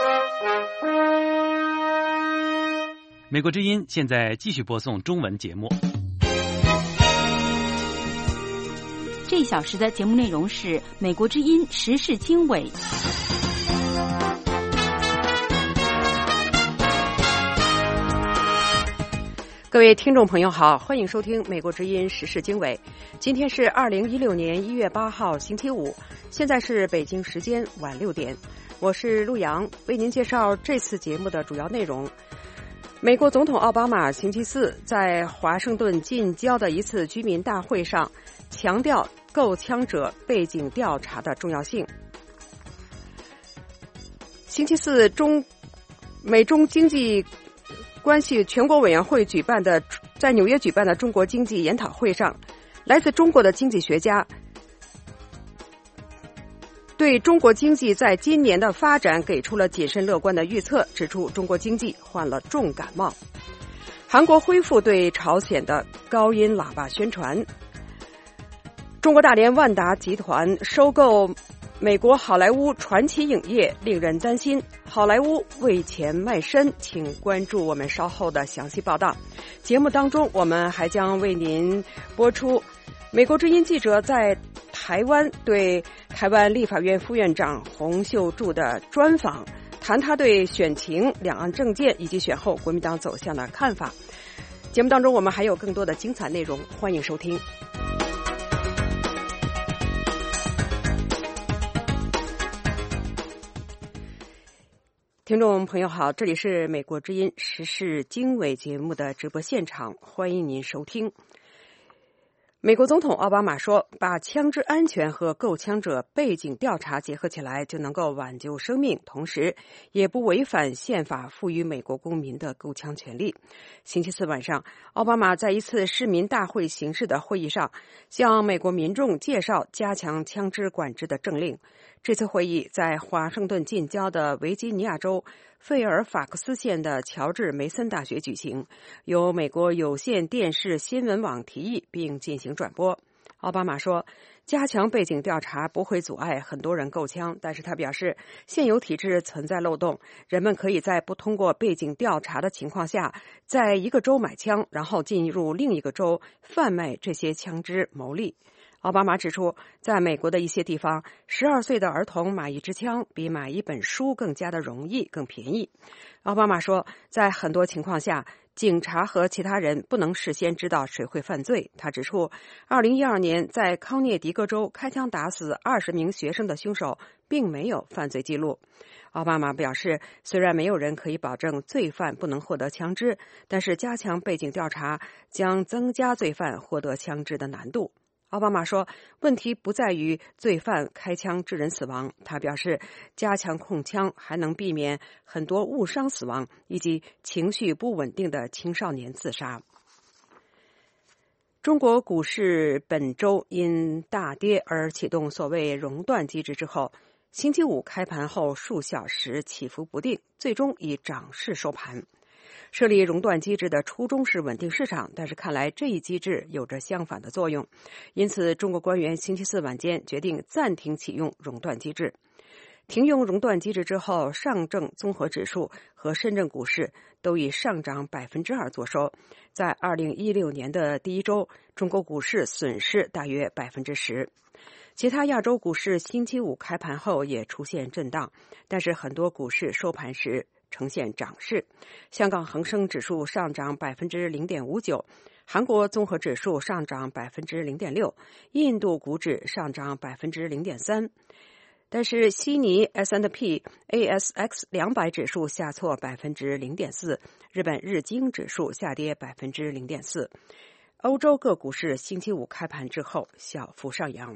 美国之音现在继续播送中文节目。 这一小时的节目内容是美国之音时事经纬。 各位听众朋友好，欢迎收听美国之音时事经纬。今天是2016年1月8号星期五，现在是北京时间晚6点。我是陆洋，为您介绍这次节目的主要内容。美国总统奥巴马星期四在华盛顿近郊的一次居民大会上强调购枪者背景调查的重要性。星期四，美中经济关系全国委员会在纽约举办的中国经济研讨会上，来自中国的经济学家对中国经济在今年的发展给出了谨慎乐观的预测，指出中国经济患了重感冒。韩国恢复对朝鲜的高音喇叭宣传。中国大连万达集团收购美国好莱坞传奇影业，令人担心好莱坞为钱卖身，请关注我们稍后的详细报道。节目当中我们还将为您播出美国之音记者在台湾对台湾立法院副院长洪秀柱的专访，谈他对选情、两岸政见以及选后国民党走向的看法。节目当中我们还有更多的精彩内容，欢迎收听。听众朋友好，这里是美国之音时事经纬节目的直播现场，欢迎您收听。美国总统奥巴马说，把枪支安全和购枪者背景调查结合起来，就能够挽救生命，同时也不违反宪法赋予美国公民的购枪权利。星期四晚上，奥巴马在一次市民大会形式的会议上，向美国民众介绍加强枪支管制的政令。这次会议在华盛顿近郊的维吉尼亚州费尔法克斯县的乔治梅森大学举行，由美国有线电视新闻网提议并进行转播。奥巴马说，加强背景调查不会阻碍很多人购枪，但是他表示，现有体制存在漏洞，人们可以在不通过背景调查的情况下，在一个州买枪，然后进入另一个州贩卖这些枪支牟利。奥巴马指出，在美国的一些地方，12岁的儿童买一支枪比买一本书更加的容易、更便宜。奥巴马说，在很多情况下，警察和其他人不能事先知道谁会犯罪。他指出，2012年在康涅狄格州开枪打死20名学生的凶手并没有犯罪记录。奥巴马表示，虽然没有人可以保证罪犯不能获得枪支，但是加强背景调查将增加罪犯获得枪支的难度。奥巴马说，问题不在于罪犯开枪致人死亡。他表示，加强控枪还能避免很多误伤死亡以及情绪不稳定的青少年自杀。中国股市本周因大跌而启动所谓熔断机制之后，星期五开盘后数小时起伏不定，最终以涨势收盘。设立熔断机制的初衷是稳定市场，但是看来这一机制有着相反的作用，因此中国官员星期四晚间决定暂停启用熔断机制。停用熔断机制之后，上证综合指数和深圳股市都以上涨 2% 作收。在2016年的第一周，中国股市损失大约 10%。其他亚洲股市星期五开盘后也出现震荡，但是很多股市收盘时呈现涨势。香港恒生指数上涨 0.59%， 韩国综合指数上涨 0.6%， 印度股指上涨 0.3%。但是悉尼 S&P ASX 200指数下挫 0.4%， 日本日经指数下跌 0.4%。 欧洲各股市星期五开盘之后小幅上扬。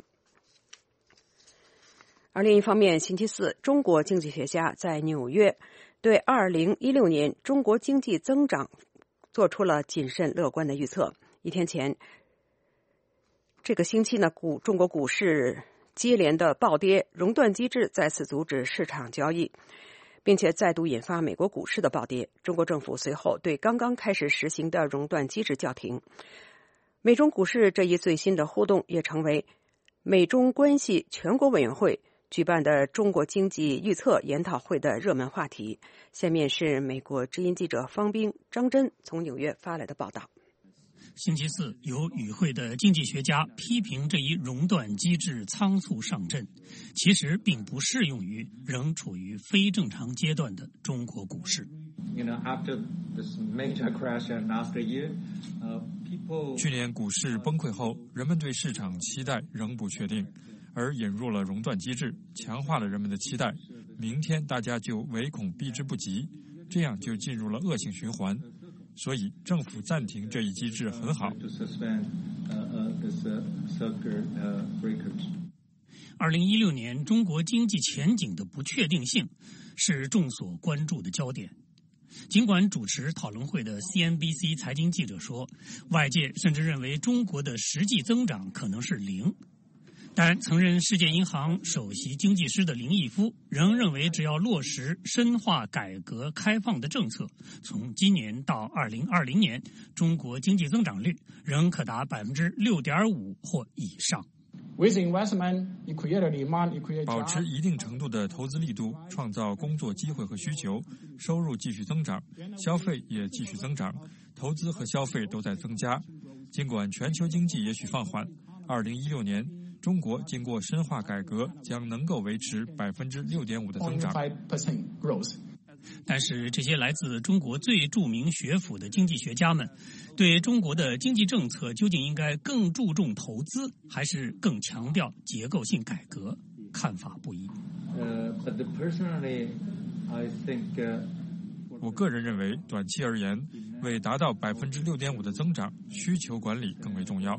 而另一方面，星期四，中国经济学家在纽约对2016年中国经济增长做出了谨慎乐观的预测。一天前，这个星期呢，中国股市接连的暴跌，熔断机制再次阻止市场交易，并且再度引发美国股市的暴跌。中国政府随后对刚刚开始实行的熔断机制叫停。美中股市这一最新的互动也成为美中关系全国委员会举办的中国经济预测研讨会的热门话题。下面是美国之音记者方冰、张真从纽约发来的报道。 星期四，有与会的经济学家批评这一熔断机制仓促上阵，其实并不适用于仍处于非正常阶段的中国股市。 去年股市崩溃后，人们对市场期待仍不确定，而引入了熔断机制，强化了人们的期待。明天大家就唯恐避之不及，这样就进入了恶性循环。所以政府暂停这一机制很好。 2016年中国经济前景的不确定性是众所关注的焦点。尽管主持讨论会的 CNBC 财经记者说，外界甚至认为中国的实际增长可能是0，但曾任世界银行首席经济师的林毅夫仍认为，只要落实深化改革开放的政策，从今年到2020年，中国经济增长率仍可达 6.5% 或以上。 保持一定程度的投资力度，创造工作机会和需求，收入继续增长，消费也继续增长，投资和消费都在增加。尽管全球经济也许放缓，2016年中国经过深化改革，将能够维持 6.5% 的增长。 但是这些来自中国最著名学府的经济学家们，对中国的经济政策究竟应该更注重投资，还是更强调结构性改革，看法不一。 我个人认为，短期而言，为达到 6.5% 的增长，需求管理更为重要。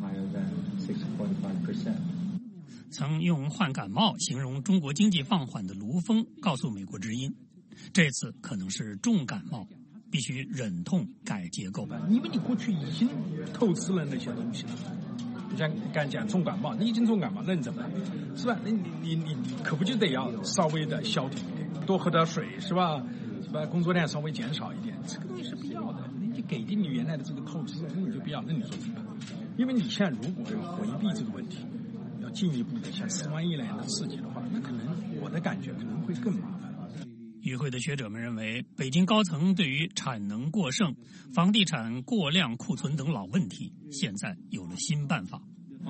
曾用患感冒形容中国经济放缓的卢峰告诉美国之音，这次可能是重感冒，必须忍痛改结构。 因为你过去已经透支了那些东西了，你像刚讲重感冒，你已经重感冒，那你怎么办？是吧？那你可不就得要稍微的消停一点，多喝点水，是吧？工作量稍微减少一点，这个东西是必要的。你给定你原来的这个透支，那你就必要，那你说怎么办？因为你现在如果要回避这个问题，要进一步的像4万亿那样的刺激的话，那可能我的感觉可能会更麻烦。 与会的学者们认为，北京高层对于产能过剩、房地产过量库存等老问题，现在有了新办法。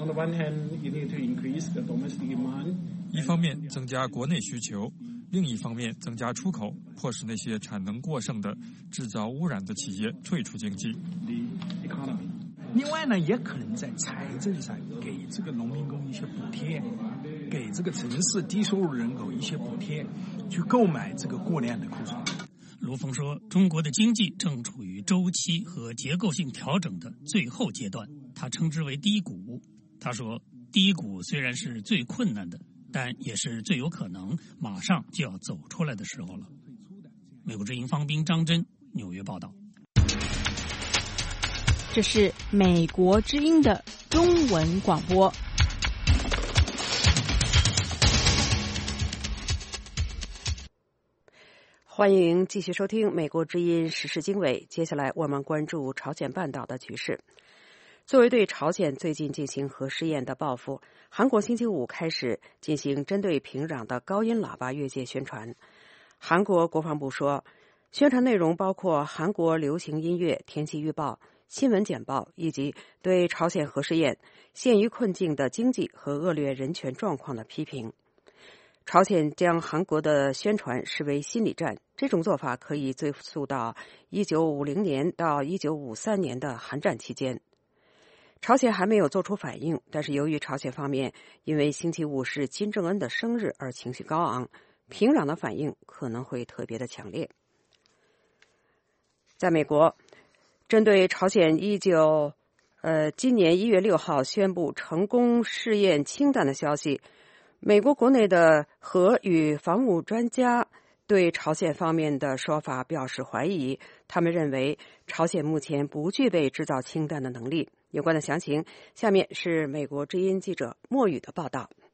一方面增加国内需求，另一方面增加出口，迫使那些产能过剩的、制造污染的企业退出经济。 另外呢，也可能在财政上给这个农民工一些补贴，给这个城市低收入人口一些补贴，去购买这个过量的库存。 卢峰说，中国的经济正处于周期和结构性调整的最后阶段，他称之为低谷。他说，低谷虽然是最困难的，但也是最有可能马上就要走出来的时候了。美国之音方冰、张真纽约报道。 这是美国之音的中文广播。 欢迎继续收听美国之音时事经纬。接下来我们关注朝鲜半岛的局势。作为对朝鲜最近进行核试验的报复，韩国星期五开始进行针对平壤的高音喇叭越界宣传。韩国国防部说，宣传内容包括韩国流行音乐、天气预报、新闻简报，以及对朝鲜核试验、陷于困境的经济和恶劣人权状况的批评。朝鲜将韩国的宣传视为心理战，这种做法可以追溯到1950年到1953年的韩战期间。朝鲜还没有做出反应，但是由于朝鲜方面因为星期五是金正恩的生日而情绪高昂，平壤的反应可能会特别的强烈。在美国，针对朝鲜今年1月6号宣布成功试验氢弹的消息，美国国内的核与防务专家对朝鲜方面的说法表示怀疑，他们认为朝鲜目前不具备制造氢弹的能力。有关的详情，下面是美国之音记者莫宇的报道。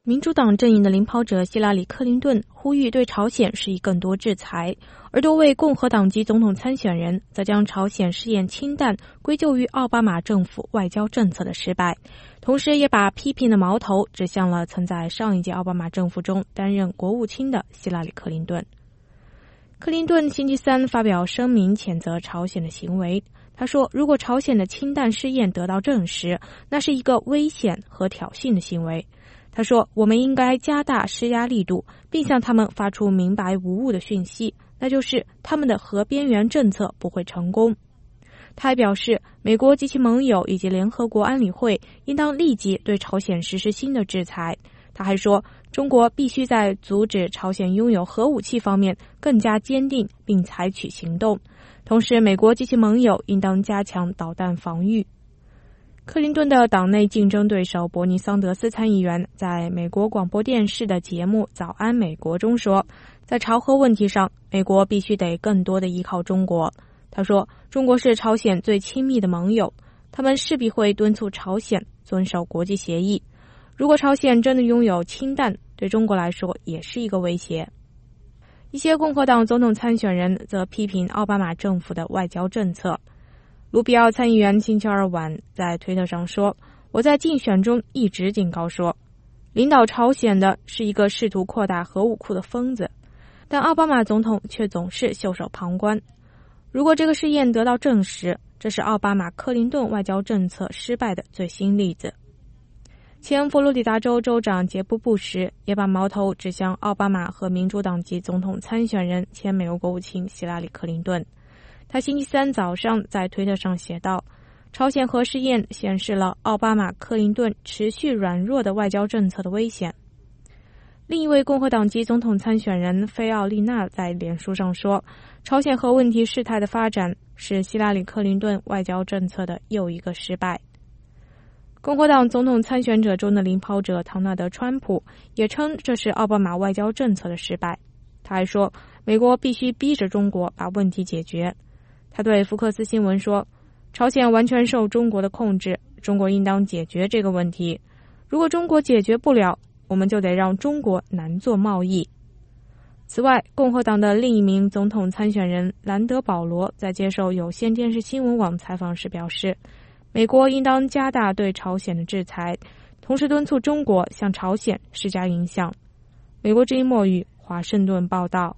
民主党阵营的领跑者希拉里·克林顿呼吁对朝鲜施以更多制裁，而多位共和党籍总统参选人则将朝鲜试验氢弹归咎于奥巴马政府外交政策的失败，同时也把批评的矛头指向了曾在上一届奥巴马政府中担任国务卿的希拉里·克林顿。克林顿星期三发表声明谴责朝鲜的行为，他说，如果朝鲜的氢弹试验得到证实，那是一个危险和挑衅的行为。他说，我们应该加大施压力度，并向他们发出明白无误的讯息，那就是他们的核边缘政策不会成功。他还表示，美国及其盟友以及联合国安理会应当立即对朝鲜实施新的制裁。他还说，中国必须在阻止朝鲜拥有核武器方面更加坚定并采取行动，同时美国及其盟友应当加强导弹防御。克林顿的党内竞争对手伯尼·桑德斯参议员在美国广播电视的节目《早安美国》中说，在朝核问题上，美国必须得更多的依靠中国。他说，中国是朝鲜最亲密的盟友，他们势必会敦促朝鲜遵守国际协议。如果朝鲜真的拥有氢弹，对中国来说也是一个威胁。一些共和党总统参选人则批评奥巴马政府的外交政策。卢比奥参议员星期二晚在推特上说，我在竞选中一直警告说，领导朝鲜的是一个试图扩大核武库的疯子，但奥巴马总统却总是袖手旁观。如果这个试验得到证实，这是奥巴马克林顿外交政策失败的最新例子。前佛罗里达州州长杰布·布什也把矛头指向奥巴马和民主党籍总统参选人前美国国务卿希拉里·克林顿。他星期三早上在推特上写道，朝鲜核试验显示了奥巴马克林顿持续软弱的外交政策的危险。另一位共和党籍总统参选人菲奥丽娜在脸书上说，朝鲜核问题事态的发展是希拉里·克林顿外交政策的又一个失败。共和党总统参选者中的领跑者唐纳德·川普也称这是奥巴马外交政策的失败。他还说，美国必须逼着中国把问题解决。他对福克斯新闻说，朝鲜完全受中国的控制，中国应当解决这个问题。如果中国解决不了，我们就得让中国难做贸易。此外，共和党的另一名总统参选人兰德·保罗在接受有线电视新闻网采访时表示，美国应当加大对朝鲜的制裁，同时敦促中国向朝鲜施加影响。美国之音墨语华盛顿报道。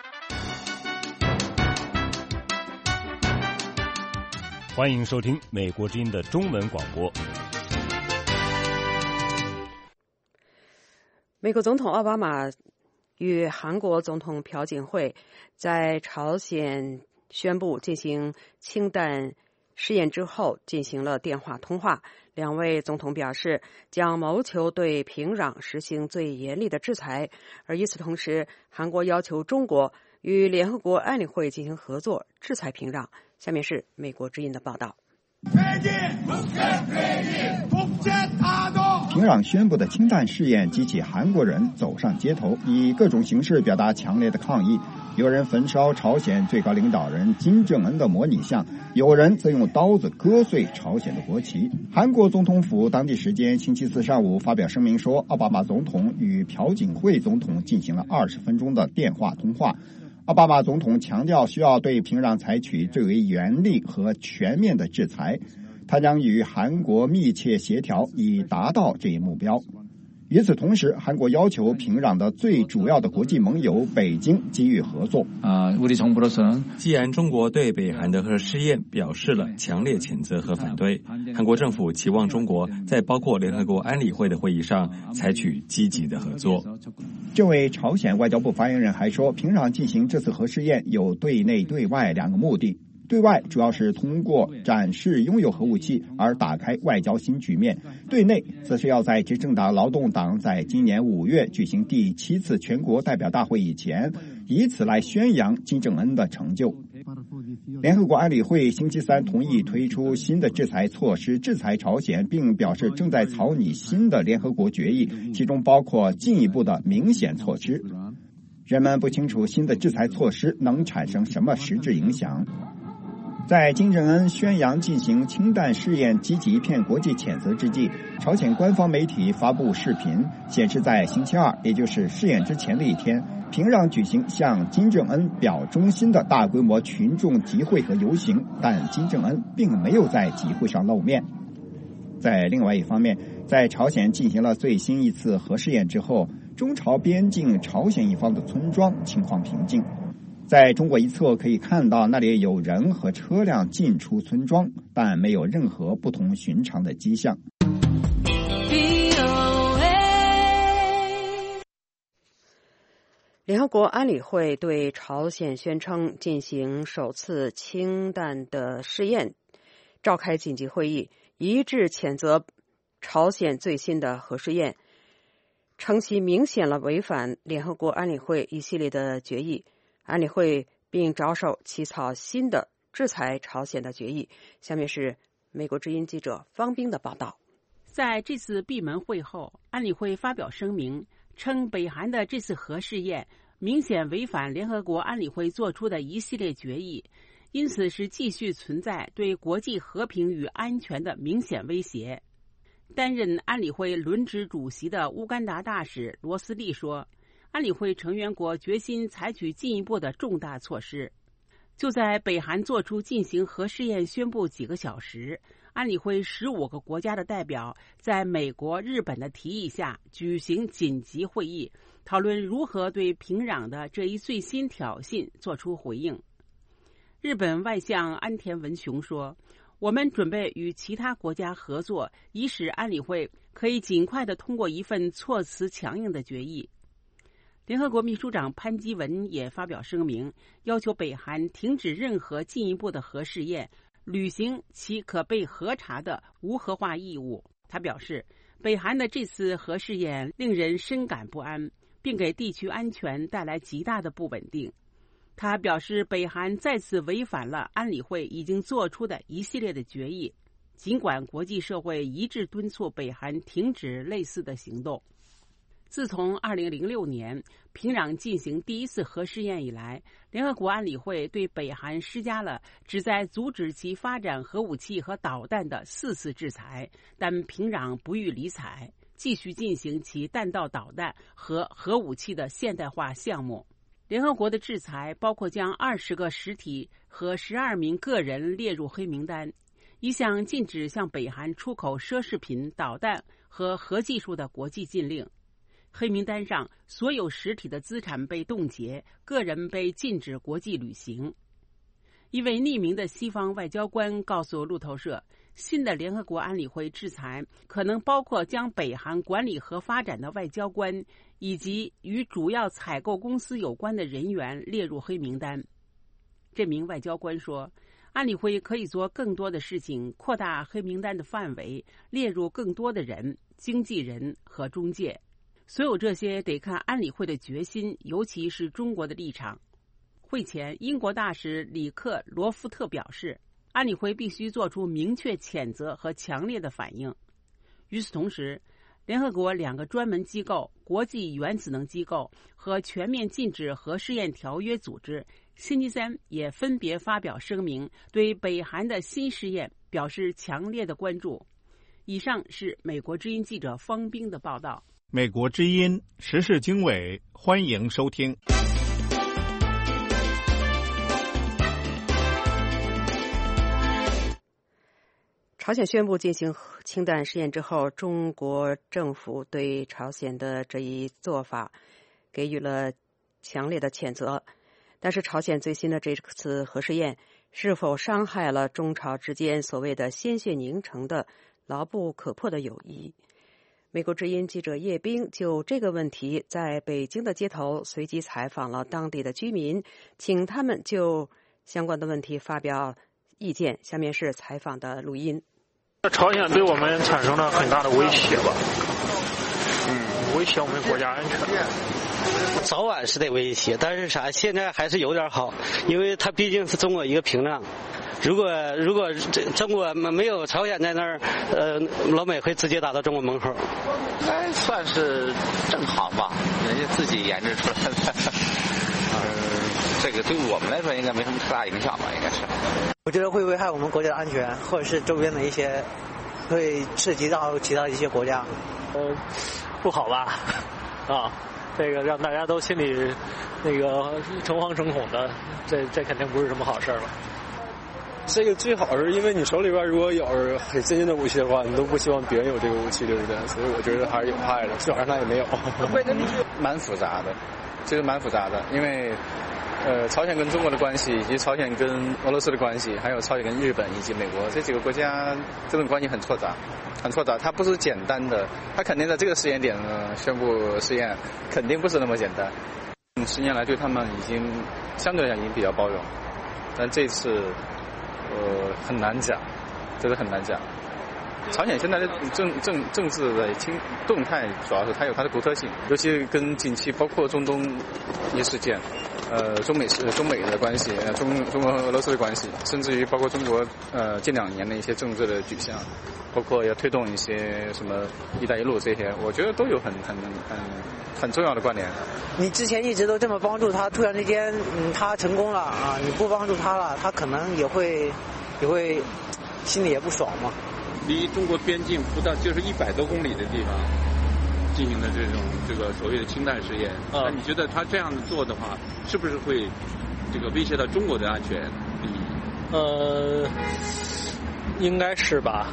欢迎收听美国之音的中文广播。 美国总统奥巴马与韩国总统朴槿惠在朝鲜宣布进行氢弹试验之后进行了电话通话，两位总统表示将谋求对平壤实行最严厉的制裁，而与此同时，韩国要求中国与联合国安理会进行合作，制裁平壤。下面是美国之音的报道。 平壤宣布的氢弹试验激起韩国人走上街头，以各种形式表达强烈的抗议。有人焚烧朝鲜最高领导人金正恩的模拟像，有人则用刀子割碎朝鲜的国旗。韩国总统府当地时间星期四上午发表声明说，奥巴马总统与朴槿惠总统进行了20分钟的电话通话。奥巴马总统强调需要对平壤采取最为严厉和全面的制裁，他将与韩国密切协调以达到这一目标。与此同时，韩国要求平壤的最主要的国际盟友北京给予合作。 既然中国对北韩的核试验表示了强烈谴责和反对，韩国政府期望中国在包括联合国安理会的会议上采取积极的合作。 这位朝鲜外交部发言人还说，平壤进行这次核试验有对内对外两个目的。对外主要是通过展示拥有核武器而打开外交新局面，对内则是要在执政党劳动党在今年5月举行第7次全国代表大会以前，以此来宣扬金正恩的成就。联合国安理会星期三同意推出新的制裁措施，制裁朝鲜，并表示正在草拟新的联合国决议，其中包括进一步的明显措施。人们不清楚新的制裁措施能产生什么实质影响。 在金正恩宣扬进行氢弹试验激起一片国际谴责之际，朝鲜官方媒体发布视频，显示在星期二，也就是试验之前的一天，平壤举行向金正恩表忠心的大规模群众集会和游行，但金正恩并没有在集会上露面。在另外一方面，在朝鲜进行了最新一次核试验之后，中朝边境朝鲜一方的村庄情况平静。在中国一侧可以看到，那里有人和车辆进出村庄，但没有任何不同寻常的迹象。 联合国安理会对朝鲜宣称进行首次氢弹的试验，召开紧急会议，一致谴责朝鲜最新的核试验，称其明显了违反联合国安理会一系列的决议。安理会并着手起草新的制裁朝鲜的决议。下面是美国之音记者方冰的报道。 在这次闭门会后，安理会发表声明，称北韩的这次核试验明显违反联合国安理会做出的一系列决议，因此是继续存在对国际和平与安全的明显威胁。担任安理会轮值主席的乌干达大使罗斯利说，安理会成员国决心采取进一步的重大措施。就在北韩做出进行核试验宣布几个小时，安理会15个国家的代表在美国、日本的提议下举行紧急会议，讨论如何对平壤的这一最新挑衅做出回应。日本外相安田文雄说，我们准备与其他国家合作，以使安理会可以尽快地通过一份措辞强硬的决议。联合国秘书长潘基文也发表声明，要求北韩停止任何进一步的核试验，履行其可被核查的无核化义务。他表示，北韩的这次核试验令人深感不安，并给地区安全带来极大的不稳定。他表示，北韩再次违反了安理会已经做出的一系列的决议，尽管国际社会一致敦促北韩停止类似的行动。自从2006年平壤进行第一次核试验以来，联合国安理会对北韩施加了旨在阻止其发展核武器和导弹的4次制裁，但平壤不予理睬，继续进行其弹道导弹和核武器的现代化项目。联合国的制裁包括将20个实体和12名个人列入黑名单，一项禁止向北韩出口奢侈品、导弹和核技术的国际禁令。黑名单上所有实体的资产被冻结，个人被禁止国际旅行。一位匿名的西方外交官告诉路透社，新的联合国安理会制裁可能包括将北韩管理和发展的外交官以及与主要采购公司有关的人员列入黑名单。这名外交官说，安理会可以做更多的事情，扩大黑名单的范围，列入更多的人、经纪人和中介。所有这些得看安理会的决心，尤其是中国的立场。会前，英国大使里克罗夫特表示，安理会必须做出明确谴责和强烈的反应。与此同时，联合国2个专门机构国际原子能机构和全面禁止核试验条约组织星期三也分别发表声明，对北韩的新试验表示强烈的关注。以上是美国之音记者方冰的报道。 美国之音时事经纬，欢迎收听。 朝鲜宣布进行氢弹试验之后，中国政府对朝鲜的这一做法给予了强烈的谴责。但是朝鲜最新的这次核试验是否伤害了中朝之间所谓的鲜血凝成的牢不可破的友谊？美国之音记者叶冰就这个问题在北京的街头随机采访了当地的居民，请他们就相关的问题发表意见。下面是采访的录音。 朝鲜对我们产生了很大的威胁吧，威胁我们国家安全。 早晚是得威胁，但是现在还是有点好，因为它毕竟是中国一个屏障。如果中国没有朝鲜在那儿，老美会直接打到中国门口。 应该算是正常吧，人家自己研制出来的。 这个对我们来说应该没什么特大影响吧，应该是。 我觉得会危害我们国家的安全，或者是周边的一些，会涉及到其他一些国家。 不好吧？啊，这个让大家都心里那个诚惶诚恐的，这肯定不是什么好事吧？ 这个最好是因为你手里边如果有很先进的武器的话，你都不希望别人有这个武器，对不对？所以我觉得还是有害的，最好让他也没有。 蛮复杂的，这个蛮复杂的，因为朝鲜跟中国的关系，以及朝鲜跟俄罗斯的关系，还有朝鲜跟日本以及美国这几个国家，这种关系很复杂，很复杂。它不是简单的，它肯定在这个时间点呢宣布试验，肯定不是那么简单。10年来对他们已经相对来讲已经比较包容，但这次很难讲，这个很难讲。朝鲜现在的政治的动态，主要是它有它的独特性，尤其跟近期包括中东一事件，中美的关系，中国和俄罗斯的关系，甚至于包括中国近2年的一些政治的举向，包括要推动一些什么“一带一路”这些，我觉得都有很重要的关联。 你之前一直都这么帮助他，突然之间他成功了啊，你不帮助他了，他可能也会心里也不爽嘛。 离中国边境不到就是100多公里的地方进行的这个所谓的氢弹试验，那你觉得他这样做的话，是不是会这个威胁到中国的安全利益？ 应该是吧，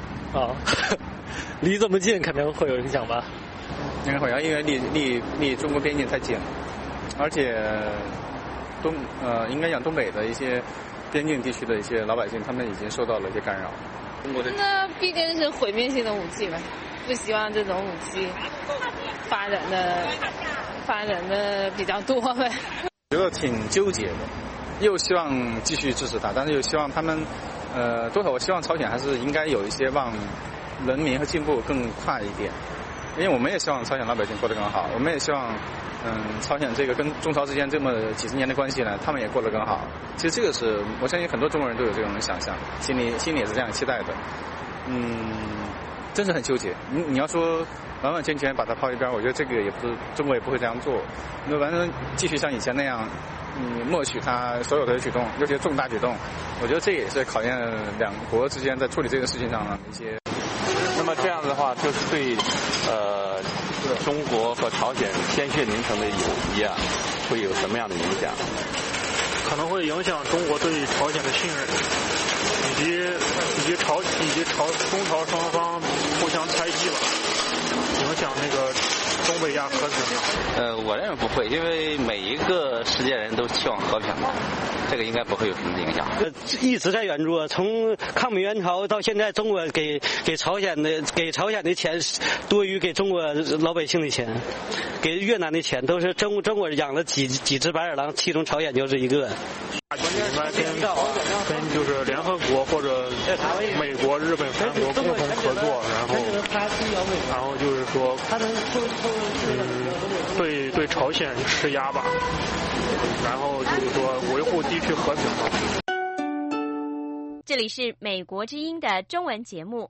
离这么近肯定会有影响吧。 应该会啊，因为离中国边境太近了，而且应该讲东北的一些边境地区的一些老百姓，他们已经受到了一些干扰。 那毕竟是毁灭性的武器嘛，不希望这种武器发展的比较多呗。 觉得挺纠结的，又希望继续支持他，但是又希望他们多少我希望朝鲜还是应该有一些让人民和进步更快一点，因为我们也希望朝鲜老百姓过得更好，我们也希望朝鲜这个跟中朝之间这么几十年的关系呢，他们也过得更好。其实这个是我相信很多中国人都有这种想象，心里也是这样期待的。真是很纠结。你要说完完全全把它抛一边，我觉得这个也不是中国也不会这样做。那完全继续像以前那样，默许他所有的举动，尤其是重大举动，我觉得这也是考验两国之间在处理这个事情上的一些。 那么这样的话，就是对中国和朝鲜鲜血凝成的友谊啊，会有什么样的影响？ 可能会影响中国对朝鲜的信任，以及中朝双方互相猜忌吧，影响那个东北亚和平。 我认为不会，因为每一个世界人都期望和平的，这个应该不会有什么影响。 一直在援助，从抗美援朝到现在，中国给朝鲜的钱多于给中国老百姓的钱，给越南的钱都是中国养了几只白眼狼，其中朝鲜就是一个。 应该跟就是联合国或者美国、日本、韩国共同合作，然后就是说，对朝鲜施压吧，然后就是说维护地区和平嘛。 这里是美国之音的中文节目，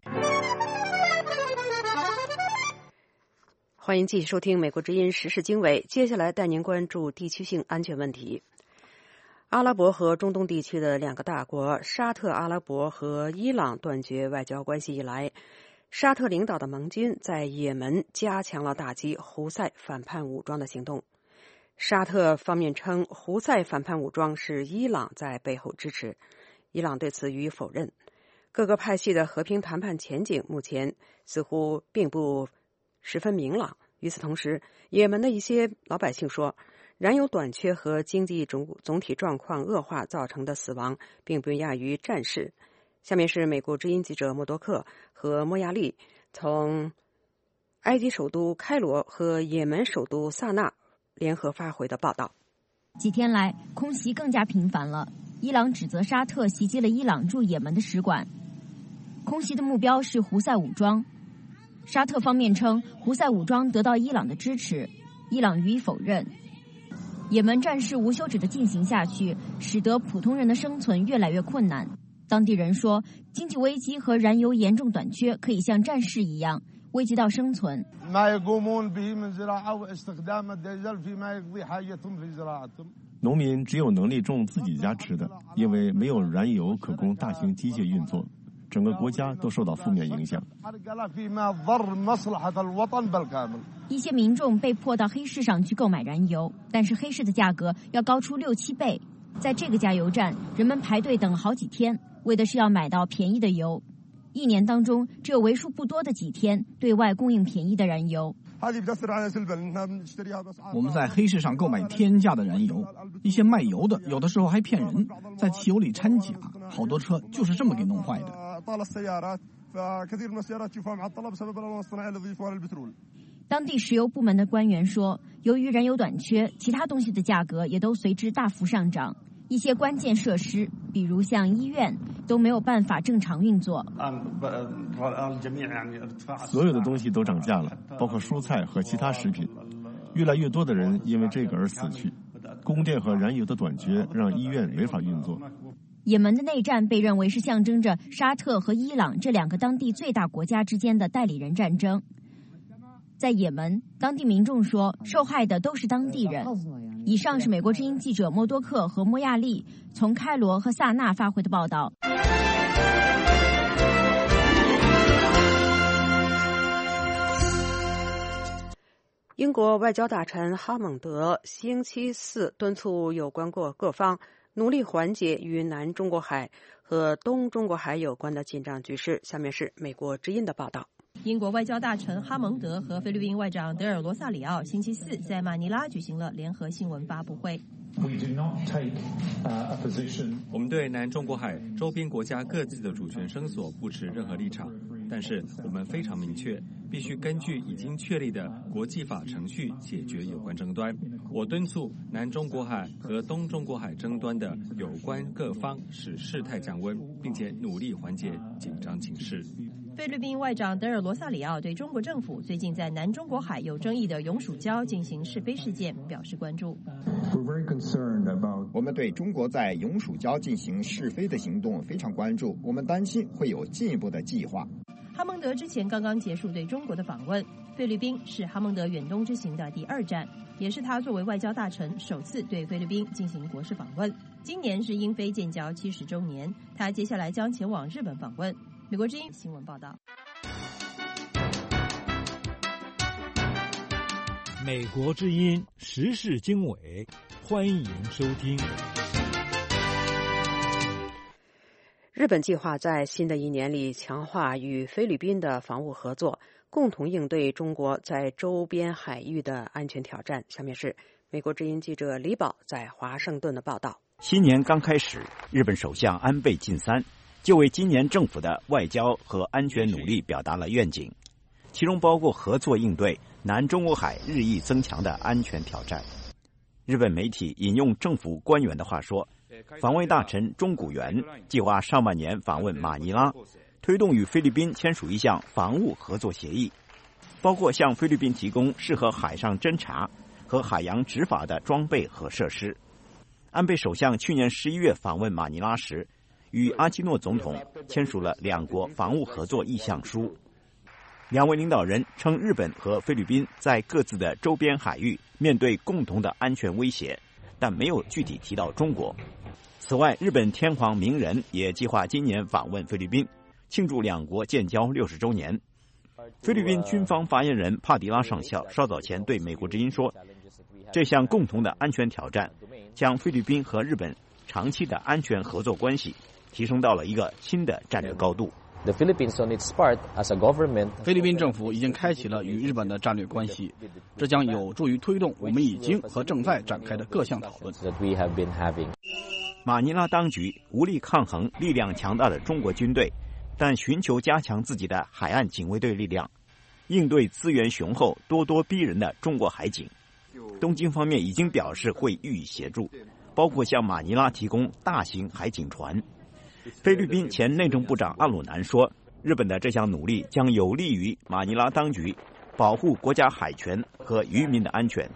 欢迎继续收听美国之音时事经纬，接下来带您关注地区性安全问题。阿拉伯和中东地区的两个大国沙特阿拉伯和伊朗断绝外交关系以来，沙特领导的盟军在也门加强了打击胡塞反叛武装的行动。沙特方面称胡塞反叛武装是伊朗在背后支持，伊朗对此予以否认。各个派系的和平谈判前景目前似乎并不十分明朗。与此同时，也门的一些老百姓说，燃油短缺和经济总体状况恶化造成的死亡并不亚于战事。下面是美国之音记者默多克和莫亚利从埃及首都开罗和也门首都萨那联合发回的报道。 几天来，空袭更加频繁了。伊朗指责沙特袭击了伊朗驻也门的使馆，空袭的目标是胡塞武装。沙特方面称胡塞武装得到伊朗的支持，伊朗予以否认。也门战事无休止的进行下去，使得普通人的生存越来越困难。当地人说，经济危机和燃油严重短缺可以像战事一样危及到生存。 农民只有能力种自己家吃的，因为没有燃油可供大型机械运作，整个国家都受到负面影响。 一些民众被迫到黑市上去购买燃油，但是黑市的价格要高出6-7倍。在这个加油站，人们排队等好几天，为的是要买到便宜的油。一年当中，只有为数不多的几天对外供应便宜的燃油。 我们在黑市上购买天价的燃油，一些卖油的有的时候还骗人，在汽油里掺假，好多车就是这么给弄坏的。 当地石油部门的官员说，由于燃油短缺，其他东西的价格也都随之大幅上涨。一些关键设施，比如像医院，都没有办法正常运作。 所有的东西都涨价了，包括蔬菜和其他食品。越来越多的人因为这个而死去。供电和燃油的短缺让医院没法运作。 也门的内战被认为是象征着沙特和伊朗这2个当地最大国家之间的代理人战争。在也门，当地民众说，受害的都是当地人。以上是美国之音记者莫多克和莫亚利从开罗和萨那发回的报道。 英国外交大臣哈蒙德星期四敦促有关各方努力缓解与南中国海和东中国海有关的紧张局势。下面是美国之音的报道。 英国外交大臣哈蒙德和菲律宾外长德尔罗萨里奥星期四在马尼拉举行了联合新闻发布会。 我们对南中国海周边国家各自的主权声索不持任何立场，但是我们非常明确，必须根据已经确立的国际法程序解决有关争端。我敦促南中国海和东中国海争端的有关各方使事态降温，并且努力缓解紧张情势。 菲律宾外长德尔罗萨里奥对中国政府最近在南中国海有争议的永暑礁进行试飞事件表示关注。 我们对中国在永暑礁进行试飞的行动非常关注，我们担心会有进一步的计划。 哈蒙德之前刚刚结束对中国的访问，菲律宾是哈蒙德远东之行的第2站，也是他作为外交大臣首次对菲律宾进行国事访问。今年是英菲建交70周年，他接下来将前往日本访问。美国之音新闻报道。 美国之音时事经纬，欢迎收听。 日本计划在新的一年里强化与菲律宾的防务合作，共同应对中国在周边海域的安全挑战。下面是美国之音记者李宝在华盛顿的报道。 新年刚开始，日本首相安倍晋三就为今年政府的外交和安全努力表达了愿景，其中包括合作应对南中国海日益增强的安全挑战。日本媒体引用政府官员的话说，防卫大臣中谷元计划上半年访问马尼拉，推动与菲律宾签署一项防务合作协议，包括向菲律宾提供适合海上侦察和海洋执法的装备和设施。安倍首相去年11月访问马尼拉时，与阿基诺总统签署了2国防务合作意向书。2位领导人称，日本和菲律宾在各自的周边海域面对共同的安全威胁，但没有具体提到中国。此外，日本天皇明仁也计划今年访问菲律宾，庆祝2国建交60周年。菲律宾军方发言人帕迪拉上校稍早前对美国之音说，这项共同的安全挑战将菲律宾和日本长期的安全合作关系提升到了一个新的战略高度。 菲律宾政府已经开启了与日本的战略关系，这将有助于推动我们已经和正在展开的各项讨论。 马尼拉当局无力抗衡力量强大的中国军队，但寻求加强自己的海岸警卫队力量，应对资源雄厚、咄咄逼人的中国海警。东京方面已经表示会予以协助，包括向马尼拉提供大型海警船。菲律宾前内政部长阿鲁南说，日本的这项努力将有利于马尼拉当局保护国家海权和渔民的安全。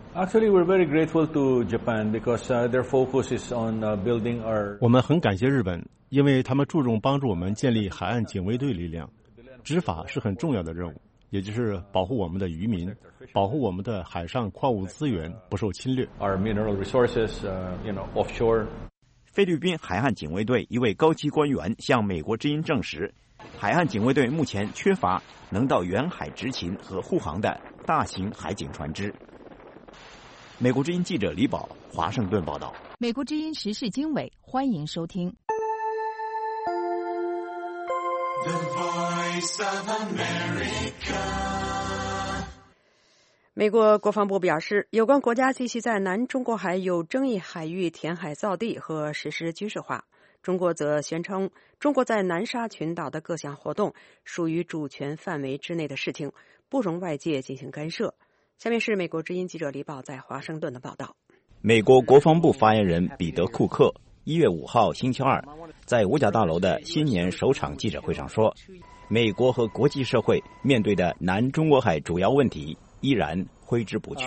我们很感谢日本，因为他们注重帮助我们建立海岸警卫队力量。执法是很重要的任务， 也就是保护我们的渔民，保护我们的海上矿物资源不受侵略。 Our mineral resources, offshore. 菲律宾海岸警卫队一位高级官员向美国之音证实，海岸警卫队目前缺乏能到远海执勤和护航的大型海警船只。美国之音记者李宝，华盛顿报道。 美国之音时事经纬，欢迎收听。 The Voice of America。 美国国防部表示，有关国家继续在南中国海有争议海域填海造地和实施军事化。中国则宣称，中国在南沙群岛的各项活动属于主权范围之内的事情，不容外界进行干涉。下面是美国之音记者李宝在华盛顿的报道。 美国国防部发言人彼得·库克1月5号星期二在五角大楼的新年首场记者会上说，美国和国际社会面对的南中国海主要问题依然挥之不去。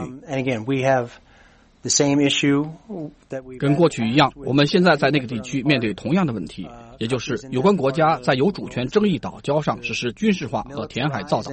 跟过去一样，我们现在在那个地区面对同样的问题，也就是有关国家在有主权争议岛礁上实施军事化和填海造岛。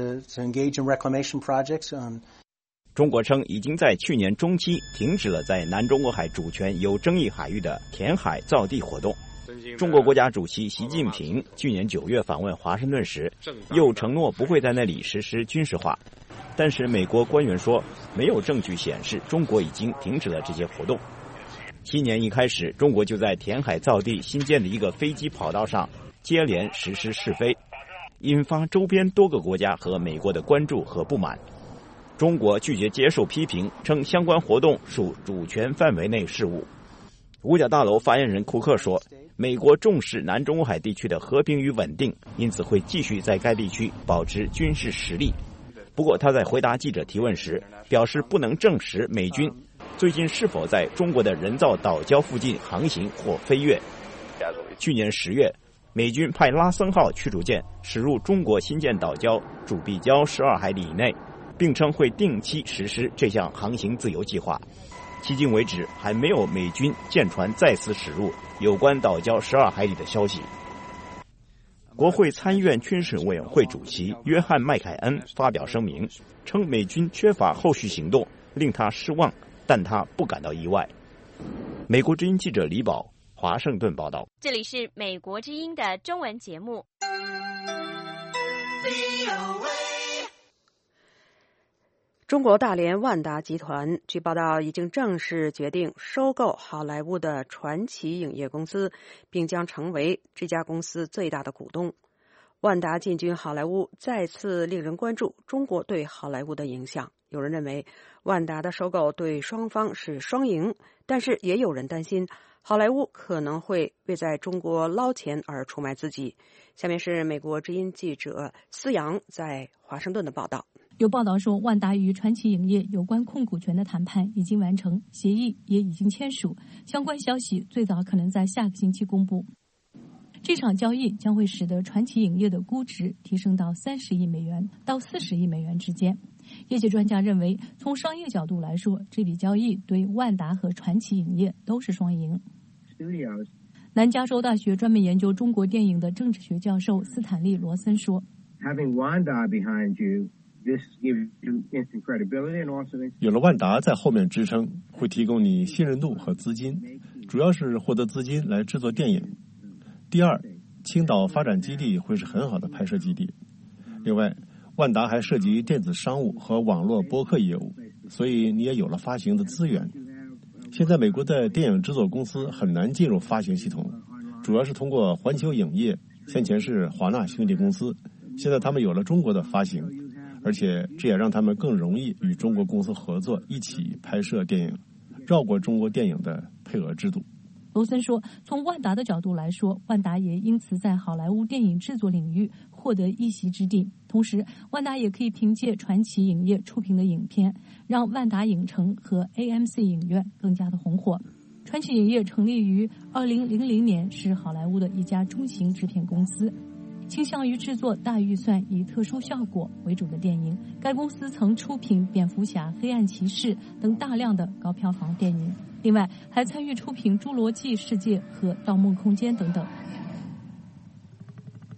中国称已经在去年中期停止了在南中国海主权有争议海域的填海造地活动。中国国家主席习近平去年9月访问华盛顿时，又承诺不会在那里实施军事化。但是美国官员说，没有证据显示中国已经停止了这些活动。新年一开始，中国就在填海造地新建的一个飞机跑道上接连实施试飞，引发周边多个国家和美国的关注和不满。中国拒绝接受批评，称相关活动属主权范围内事务。五角大楼发言人库克说，美国重视南中国海地区的和平与稳定，因此会继续在该地区保持军事实力。不过他在回答记者提问时表示，不能证实美军最近是否在中国的人造岛礁附近航行或飞越。去年10月，美军派拉森号驱逐舰驶入中国新建岛礁主碧礁12海里以内，并称会定期实施这项航行自由计划。迄今为止，还没有美军舰船再次驶入有关岛礁12海里的消息。国会参议院军事委员会主席约翰·麦凯恩发表声明，称美军缺乏后续行动令他失望，但他不感到意外。美国之音记者李宝，华盛顿报道。 这里是美国之音的中文节目。 中国大连万达集团据报道已经正式决定收购好莱坞的传奇影业公司，并将成为这家公司最大的股东。万达进军好莱坞再次令人关注中国对好莱坞的影响。有人认为万达的收购对双方是双赢，但是也有人担心好莱坞可能会为在中国捞钱而出卖自己。下面是美国之音记者思阳在华盛顿的报道。 有报道说，万达与传奇影业有关控股权的谈判已经完成，协议也已经签署，相关消息最早可能在下个星期公布。这场交易将会使得传奇影业的估值提升到30亿美元到40亿美元之间。业界专家认为，从商业角度来说，这笔交易对万达和传奇影业都是双赢。南加州大学专门研究中国电影的政治学教授斯坦利·罗森说， 有了万达在后面支撑，会提供你信任度和资金，主要是获得资金来制作电影。第二，青岛发展基地会是很好的拍摄基地。另外，万达还涉及电子商务和网络播客业务，所以你也有了发行的资源。现在美国的电影制作公司很难进入发行系统，主要是通过环球影业，先前是华纳兄弟公司，现在他们有了中国的发行，而且这也让他们更容易与中国公司合作，一起拍摄电影，绕过中国电影的配额制度。 罗森说，从万达的角度来说，万达也因此在好莱坞电影制作领域获得一席之地。同时，万达也可以凭借传奇影业出品的影片，让万达影城和 AMC 影院更加的红火。传奇影业成立于2000年，是好莱坞的一家中型制片公司，倾向于制作大预算以特殊效果为主的电影。该公司曾出品蝙蝠侠、黑暗骑士等大量的高票房电影，另外还参与出品侏罗纪世界和盗梦空间等等。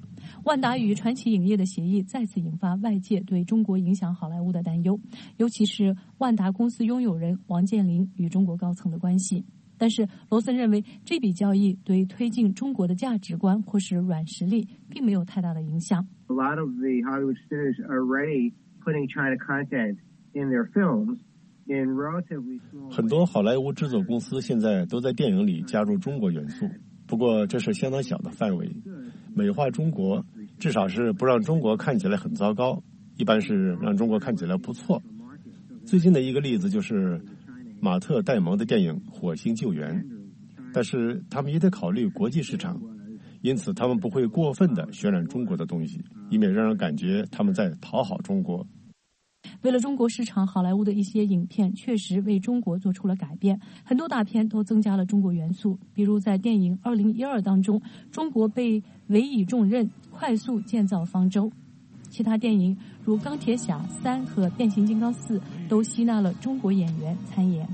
万达与传奇影业的协议再次引发外界对中国影响好莱坞的担忧，尤其是万达公司拥有人王健林与中国高层的关系。但是罗森认为，这笔交易对推进中国的价值观或是软实力并没有太大的影响。 A lot of the Hollywood studios are already putting China content in their films in relatively small. 很多好莱坞制作公司现在都在电影里加入中国元素，不过这是相当小的范围。美化中国，至少是不让中国看起来很糟糕，一般是让中国看起来不错。最近的一个例子就是马特·戴蒙的电影《火星救援》，但是他们也得考虑国际市场，因此他们不会过分地渲染中国的东西，以免让人感觉他们在讨好中国。 为了中国市场，好莱坞的一些影片确实为中国做出了改变，很多大片都增加了中国元素，比如在电影《2012》当中，中国被委以重任，快速建造方舟。其他电影如《钢铁侠3》和《变形金刚4》都吸纳了中国演员参演。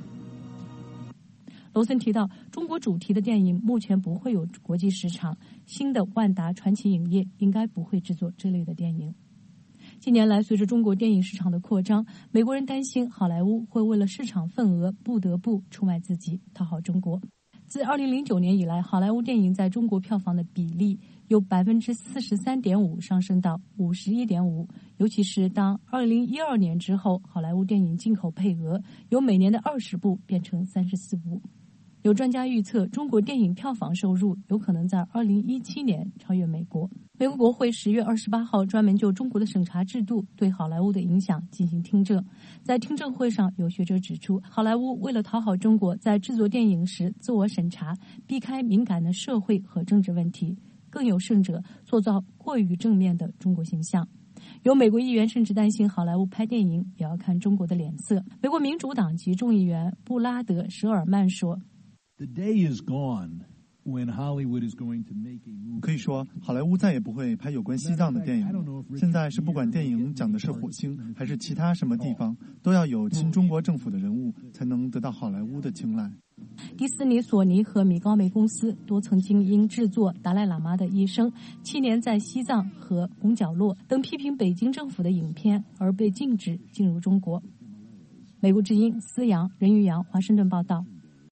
罗森提到，中国主题的电影目前不会有国际市场，新的万达传奇影业应该不会制作这类的电影。近年来，随着中国电影市场的扩张，美国人担心好莱坞会为了市场份额不得不出卖自己，讨好中国。自2009年以来，好莱坞电影在中国票房的比例由 43.5% 上升到 51.5%， 尤其是当2012年之后，好莱坞电影进口配额由每年的20部变成34部。有专家预测，中国电影票房收入有可能在2017年超越美国。美国国会10月28号专门就中国的审查制度对好莱坞的影响进行听证。在听证会上，有学者指出，好莱坞为了讨好中国，在制作电影时自我审查，避开敏感的社会和政治问题，更有甚者塑造过于正面的中国形象。有美国议员甚至担心，好莱坞拍电影也要看中国的脸色。美国民主党籍众议员布拉德·舍尔曼说， The day is gone when Hollywood is going to make a movie. 可以说，好莱坞再也不会拍有关西藏的电影。现在是不管电影讲的是火星还是其他什么地方，都要有亲中国政府的人物才能得到好莱坞的青睐。 迪士尼、索尼和米高梅公司都曾经因制作达赖喇嘛的一生、7年在西藏和红角落等批评北京政府的影片而被禁止进入中国。美国之音思阳、任玉阳华盛顿报道。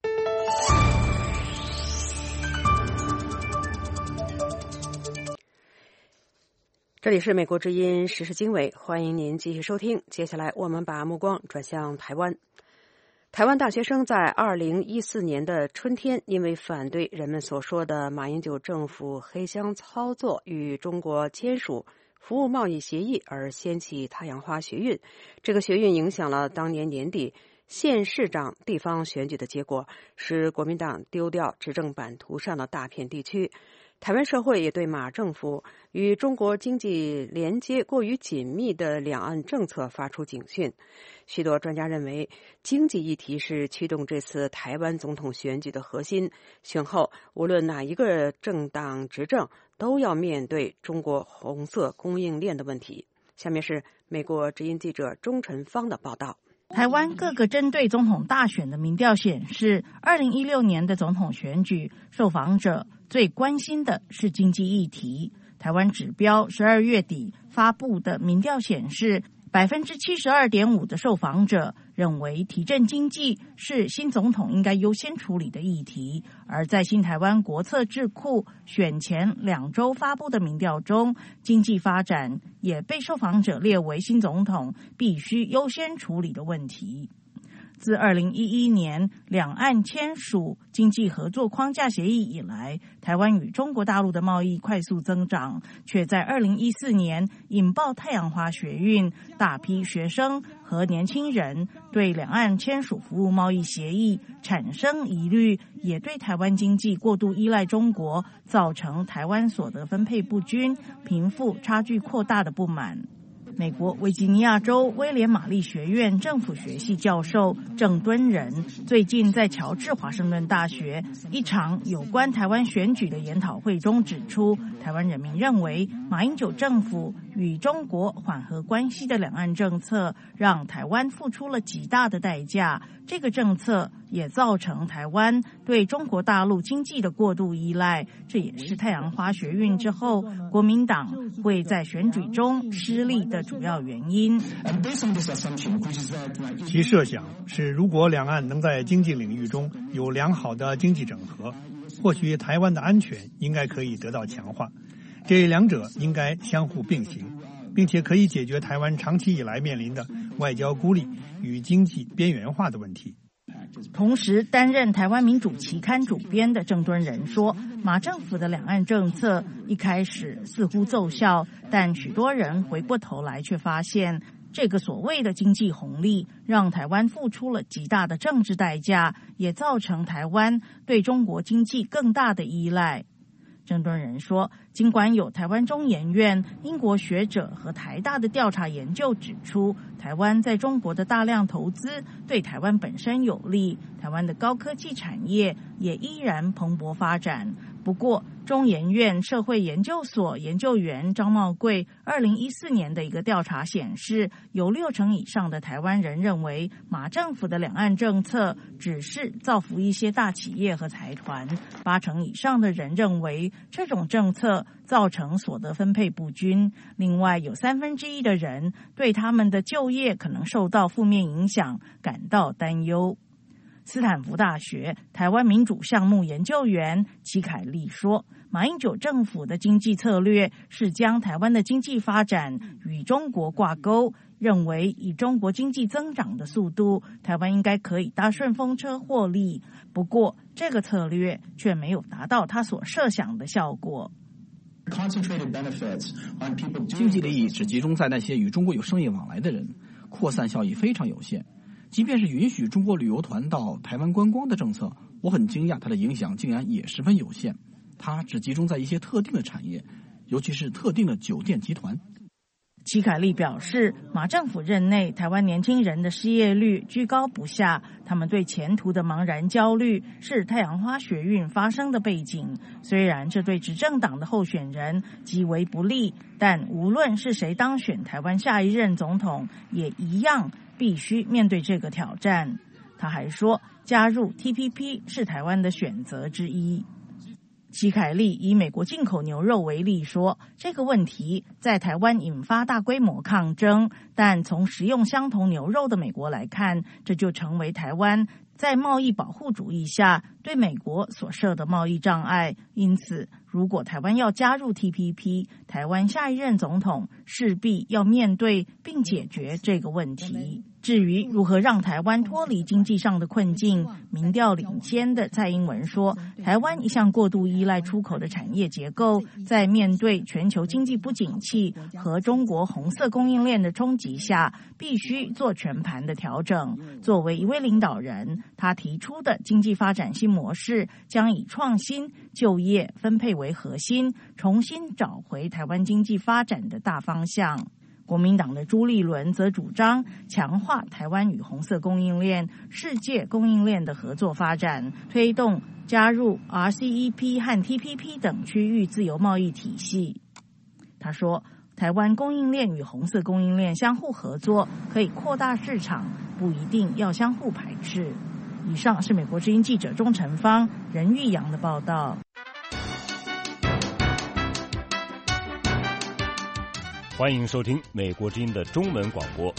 这里是美国之音时事经纬，欢迎您继续收听。接下来我们把目光转向台湾。台湾大学生在2014年的春天，因为反对人们所说的马英九政府黑箱操作与中国签署服务贸易协议而掀起太阳花学运。这个学运影响了当年年底县市长地方选举的结果，使国民党丢掉执政版图上的大片地区。台湾社会也对马政府与中国经济连接过于紧密的两岸政策发出警讯。许多专家认为，经济议题是驱动这次台湾总统选举的核心。选后，无论哪一个政党执政，都要面对中国红色供应链的问题。下面是美国之音记者钟晨芳的报道。 台湾各个针对总统大选的民调显示，2016年的总统选举，受访者最关心的是经济议题。台湾指标12月底发布的民调显示，72.5% 的受访者认为提振经济是新总统应该优先处理的议题。而在新台湾国策智库选前2周发布的民调中，经济发展也被受访者列为新总统必须优先处理的问题。自2011年两岸签署经济合作框架协议以来，台湾与中国大陆的贸易快速增长，却在2014年引爆太阳花学运，大批学生和年轻人对两岸签署服务贸易协议产生疑虑，也对台湾经济过度依赖中国，造成台湾所得分配不均、贫富差距扩大的不满。美国维吉尼亚州威廉玛丽学院政府学系教授郑敦仁最近在乔治华盛顿大学一场有关台湾选举的研讨会中指出，台湾人民认为马英九政府与中国缓和关系的两岸政策，让台湾付出了极大的代价。这个政策也造成台湾对中国大陆经济的过度依赖，这也是太阳花学运之后国民党会在选举中失利的主要原因。 其设想是，如果两岸能在经济领域中有良好的经济整合，或许台湾的安全应该可以得到强化，这两者应该相互并行，并且可以解决台湾长期以来面临的外交孤立与经济边缘化的问题。 同时，担任台湾民主期刊主编的郑敦仁说，马政府的两岸政策一开始似乎奏效，但许多人回过头来却发现，这个所谓的经济红利让台湾付出了极大的政治代价，也造成台湾对中国经济更大的依赖。郑敦仁说，尽管有台湾中研院、英国学者和台大的调查研究指出，台湾在中国的大量投资对台湾本身有利，台湾的高科技产业也依然蓬勃发展。不过，中研院社会研究所研究员张茂贵2014年的一个调查显示，有60%以上的台湾人认为马政府的两岸政策只是造福一些大企业和财团，80%以上的人认为这种政策造成所得分配不均，另外有1/3的人对他们的就业可能受到负面影响感到担忧。斯坦福大学台湾民主项目研究员齐凯利说，马英九政府的经济策略是将台湾的经济发展与中国挂钩，认为以中国经济增长的速度，台湾应该可以搭顺风车获利。不过，这个策略却没有达到他所设想的效果。 经济利益只集中在那些与中国有生意往来的人，扩散效益非常有限。即便是允许中国旅游团到台湾观光的政策，我很惊讶它的影响竟然也十分有限，它只集中在一些特定的产业，尤其是特定的酒店集团。 齐凯利表示，马政府任内台湾年轻人的失业率居高不下，他们对前途的茫然焦虑是太阳花学运发生的背景。虽然这对执政党的候选人极为不利，但无论是谁当选台湾下一任总统，也一样必须面对这个挑战。他还说，加入 TPP 是台湾的选择之一。齐凯利以美国进口牛肉为例说，这个问题在台湾引发大规模抗争，但从食用相同牛肉的美国来看，这就成为台湾在贸易保护主义下对美国所设的贸易障碍。因此，如果台湾要加入 TPP， 台湾下一任总统势必要面对并解决这个问题。至于如何让台湾脱离经济上的困境，民调领先的蔡英文说，台湾一向过度依赖出口的产业结构，在面对全球经济不景气和中国红色供应链的冲击下，必须做全盘的调整。作为一位领导人，他提出的经济发展新模式将以创新、就业、分配为核心，重新找回台湾经济发展的大方向。国民党的朱立伦则主张强化台湾与红色供应链、世界供应链的合作发展，推动加入 RCEP 和 TPP 等区域自由贸易体系。他说，台湾供应链与红色供应链相互合作，可以扩大市场，不一定要相互排斥。以上是美国之音记者钟成芳、任玉阳的报道。 欢迎收听美国之音的中文广播。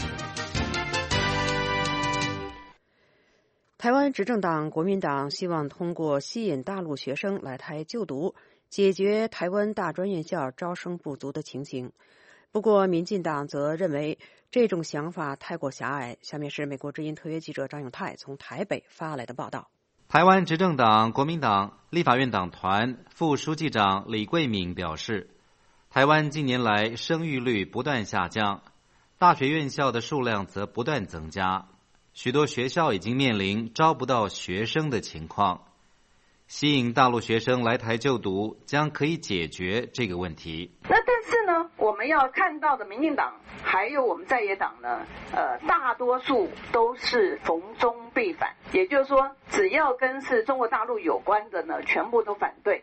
台湾执政党国民党希望通过吸引大陆学生来台就读，解决台湾大专院校招生不足的情形。不过民进党则认为这种想法太过狭隘。下面是美国之音特约记者张永泰从台北发来的报道。 台湾执政党国民党立法院党团副书记长李桂敏表示，台湾近年来生育率不断下降，大学院校的数量则不断增加，许多学校已经面临招不到学生的情况。吸引大陆学生来台就读将可以解决这个问题。 那但是呢，我们要看到的民进党还有我们在野党呢，大多数都是逢中必反，也就是说，只要跟是中国大陆有关的呢，全部都反对。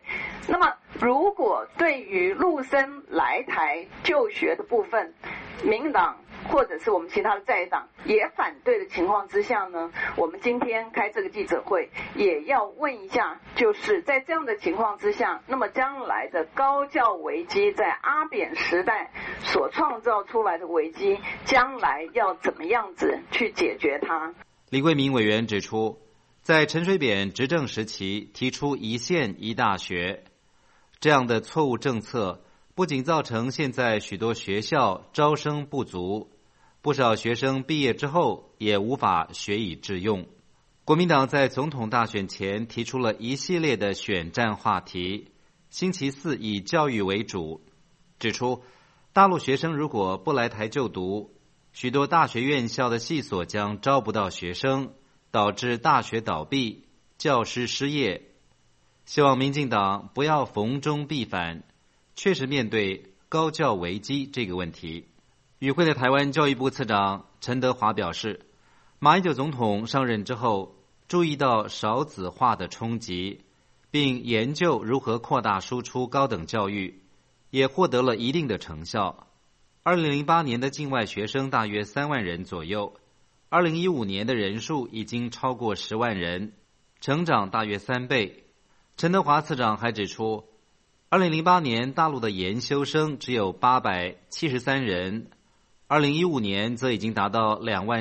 那么如果对于陆生来台就学的部分，民进党或者是我们其他的在野党也反对的情况之下呢，我们今天开这个记者会也要问一下，就是在这样的情况之下，那么将来的高教危机，在阿扁时代所创造出来的危机，将来要怎么样子去解决它？ 李桂明委员指出，在陈水扁执政时期提出一县一大学这样的错误政策，不仅造成现在许多学校招生不足，不少学生毕业之后也无法学以致用。国民党在总统大选前提出了一系列的选战话题，星期四以教育为主，指出大陆学生如果不来台就读，许多大学院校的系所将招不到学生，导致大学倒闭，教师失业。希望民进党不要逢中必反，确实面对高教危机这个问题。与会的台湾教育部次长陈德华表示，马英九总统上任之后，注意到少子化的冲击，并研究如何扩大输出高等教育，也获得了一定的成效。2008年的境外学生大约3万人左右，2015年的人数已经超过10万人，成长大约3倍。陈德华次长还指出，2008年大陆的研修生只有873人，2015年则已经达到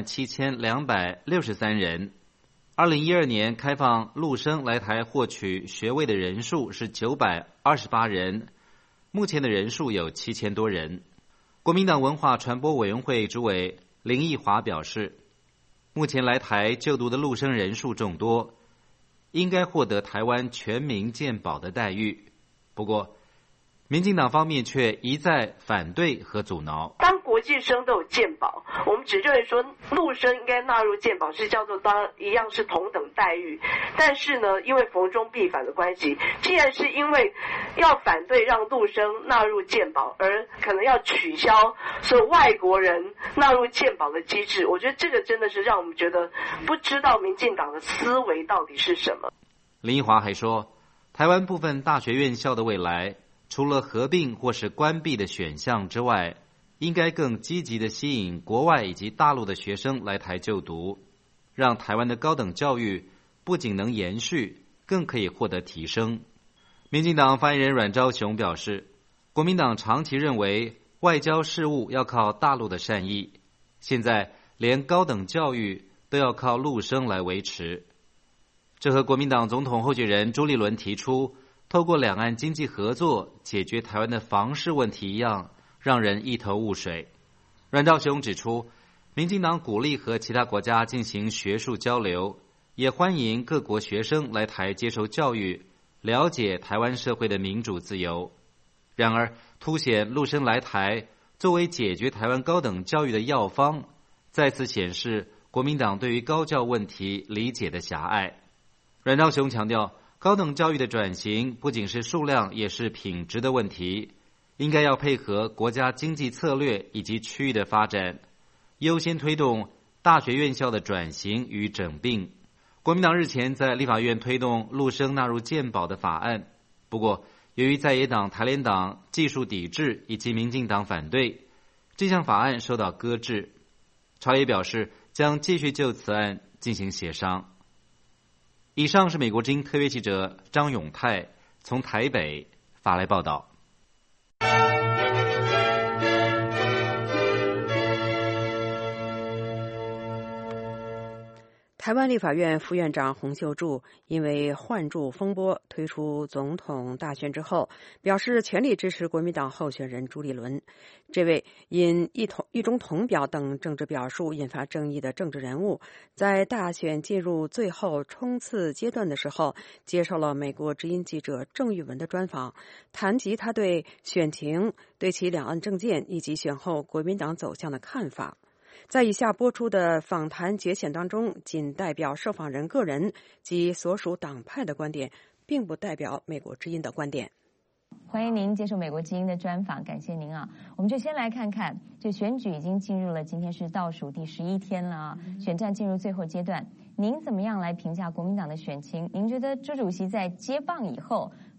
27263人。2012年开放陆生来台获取学位的人数是928人，目前的人数有7000多人。国民党文化传播委员会主委林奕华表示，目前来台就读的陆生人数众多，应该获得台湾全民健保的待遇。不过民进党方面却一再反对和阻挠。 当国际生都有健保，我们只认为说陆生应该纳入健保是叫做当一样是同等待遇，但是呢，因为逢中必反的关系，既然是因为要反对让陆生纳入健保，而可能要取消所有外国人纳入健保的机制，我觉得这个真的是让我们觉得不知道民进党的思维到底是什么。 林奕华还说，台湾部分大学院校的未来除了合并或是关闭的选项之外，应该更积极地吸引国外以及大陆的学生来台就读，让台湾的高等教育不仅能延续，更可以获得提升。民进党发言人阮昭雄表示，国民党长期认为外交事务要靠大陆的善意，现在连高等教育都要靠陆生来维持。这和国民党总统候选人朱立伦提出透过两岸经济合作解决台湾的房市问题一样，让人一头雾水。阮昭雄指出，民进党鼓励和其他国家进行学术交流，也欢迎各国学生来台接受教育，了解台湾社会的民主自由。然而，凸显陆生来台作为解决台湾高等教育的药方，再次显示国民党对于高教问题理解的狭隘。阮昭雄强调，高等教育的转型不仅是数量，也是品质的问题，应该要配合国家经济策略以及区域的发展，优先推动大学院校的转型与整并。国民党日前在立法院推动陆生纳入健保的法案，不过由于在野党台联党技术抵制以及民进党反对，这项法案受到搁置。朝野表示将继续就此案进行协商。以上是美国之音特约记者张永泰从台北发来报道。 台湾立法院副院长洪秀柱因为换柱风波退出总统大选之后，表示全力支持国民党候选人朱立伦。这位因一中同表等政治表述引发争议的政治人物，在大选进入最后冲刺阶段的时候，接受了美国之音记者郑玉文的专访，谈及他对选情、对其两岸政见以及选后国民党走向的看法。在以下播出的访谈节选当中，仅代表受访人个人及所属党派的观点，并不代表美国之音的观点。 欢迎您接受美国之音的专访，感谢您啊！我们就先来看看，这选举已经进入了今天是倒数第11天了啊，选战进入最后阶段，您怎么样来评价国民党的选情？您觉得朱主席在接棒以后，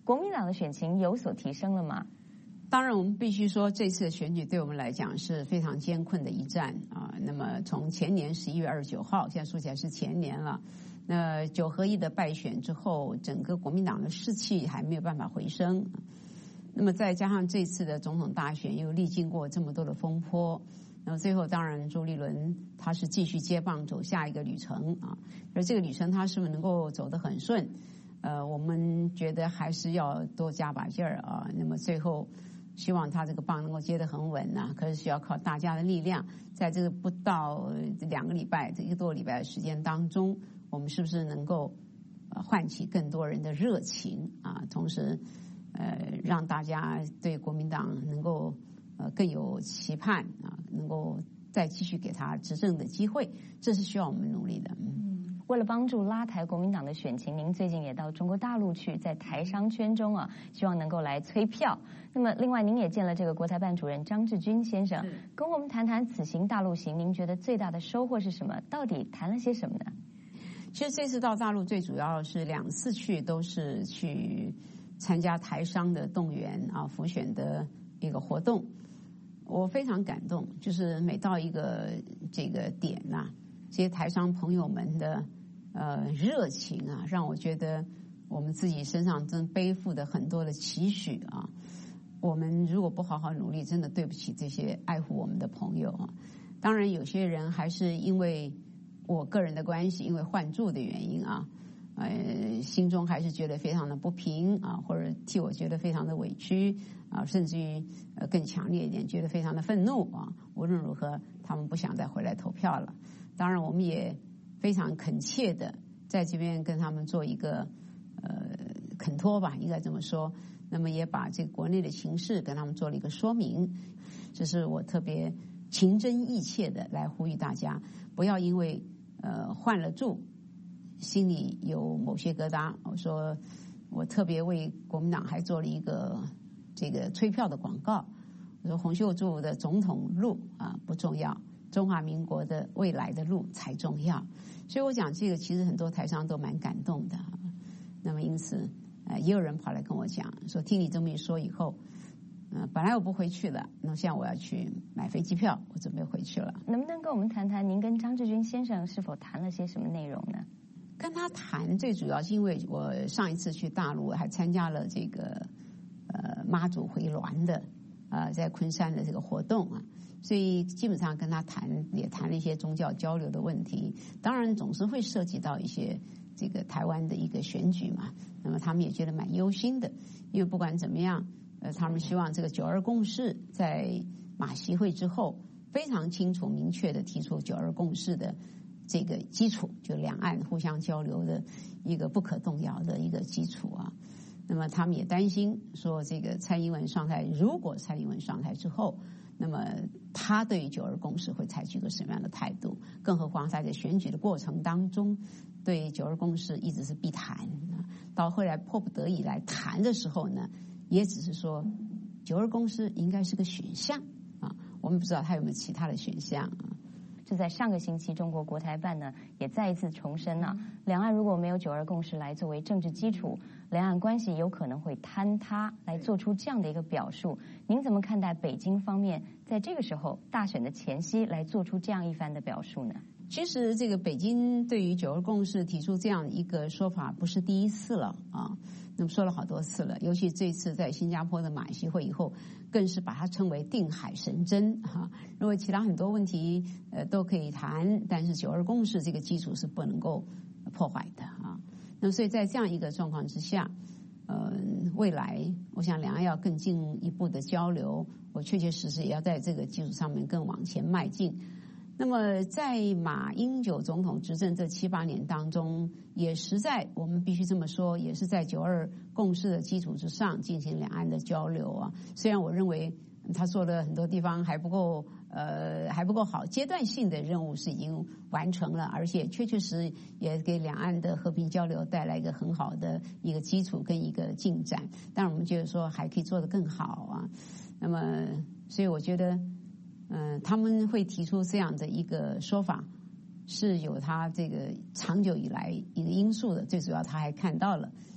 国民党的选情有所提升了吗？ 当然，我们必须说，这次的选举对我们来讲是非常艰困的一战啊。那么从前年11月29号，现在说起来是前年了。那9合1的败选之后，整个国民党的士气还没有办法回升。那么再加上这次的总统大选又历经过这么多的风波，那么最后当然朱立伦他是继续接棒走下一个旅程啊。而这个旅程他是不是能够走得很顺？我们觉得还是要多加把劲儿啊。那么最后希望他这个棒能够接得很稳啊，可是需要靠大家的力量。在这个不到2个礼拜、1个多礼拜的时间当中，我们是不是能够唤起更多人的热情啊？同时让大家对国民党能够更有期盼啊，能够再继续给他执政的机会，这是需要我们努力的。 为了帮助拉抬国民党的选情，您最近也到中国大陆去，在台商圈中啊，希望能够来催票。那么，另外您也见了这个国台办主任张志军先生，跟我们谈谈此行大陆行，您觉得最大的收获是什么？到底谈了些什么呢？ 其实这次到大陆最主要是2次去，都是去参加台商的动员啊辅选的一个活动。我非常感动，就是每到一个这个点啊，这些台商朋友们的热情啊，让我觉得我们自己身上真背负的很多的期许啊。我们如果不好好努力，真的对不起这些爱护我们的朋友啊。当然，有些人还是因为我个人的关系，因为换住的原因啊，心中还是觉得非常的不平啊，或者替我觉得非常的委屈啊，甚至于更强烈一点，觉得非常的愤怒啊。无论如何，他们不想再回来投票了。当然，我们也非常恳切的在这边跟他们做一个恳托吧，应该这么说。那么也把这个国内的情势跟他们做了一个说明，这是我特别情真意切的来呼吁大家，不要因为换了住，心里有某些疙瘩。我说我特别为国民党还做了一个这个催票的广告。我说洪秀柱的总统路啊不重要，中华民国的未来的路才重要。所以我讲这个其实很多台商都蛮感动的。那么因此也有人跑来跟我讲说，听你这么一说以后，本来我不回去了，那现在我要去买飞机票，我准备回去了。 能不能跟我们谈谈您跟张志军先生是否谈了些什么内容呢？ 跟他谈最主要是因为我上一次去大陆还参加了这个妈祖回銮的在昆山的这个活动啊，所以基本上跟他谈也谈了一些宗教交流的问题。当然总是会涉及到一些这个台湾的一个选举嘛，那么他们也觉得蛮忧心的，因为不管怎么样他们希望这个9·2共识在马习会之后非常清楚明确的提出9·2共识的这个基础，就两岸互相交流的一个不可动摇的一个基础啊。那么他们也担心说，这个蔡英文上台，如果蔡英文上台之后，那么他对于9·2共识会采取一个什么样的态度？更何况他在选举的过程当中，对9·2共识一直是避谈，到后来迫不得已来谈的时候呢，也只是说9·2共识应该是个选项啊，我们不知道他有没有其他的选项啊。 就在上个星期，中国国台办呢也再一次重申了，两岸如果没有9·2共识来作为政治基础，两岸关系有可能会坍塌，来做出这样的一个表述。您怎么看待北京方面在这个时候大选的前夕来做出这样一番的表述呢？ 其实这个北京对于9·2共识提出这样一个说法不是第一次了啊，那么说了好多次了，尤其这次在新加坡的马习会以后，更是把它称为定海神针哈。如果其他很多问题都可以谈，但是9·2共识这个基础是不能够破坏的啊。那么所以在这样一个状况之下，未来我想两岸要更进一步的交流，我确确实实也要在这个基础上面更往前迈进。那么在马英九总统执政这7、8年当中，也实在我们必须这么说，也是在9·2共识的基础之上进行两岸的交流啊。虽然我认为他做的很多地方还不够好，阶段性的任务是已经完成了，而且确确实也给两岸的和平交流带来一个很好的一个基础跟一个进展。但我们觉得说还可以做得更好啊。那么所以我觉得他们会提出这样的一个说法，是有他这个长久以来一个因素的。最主要他还看到了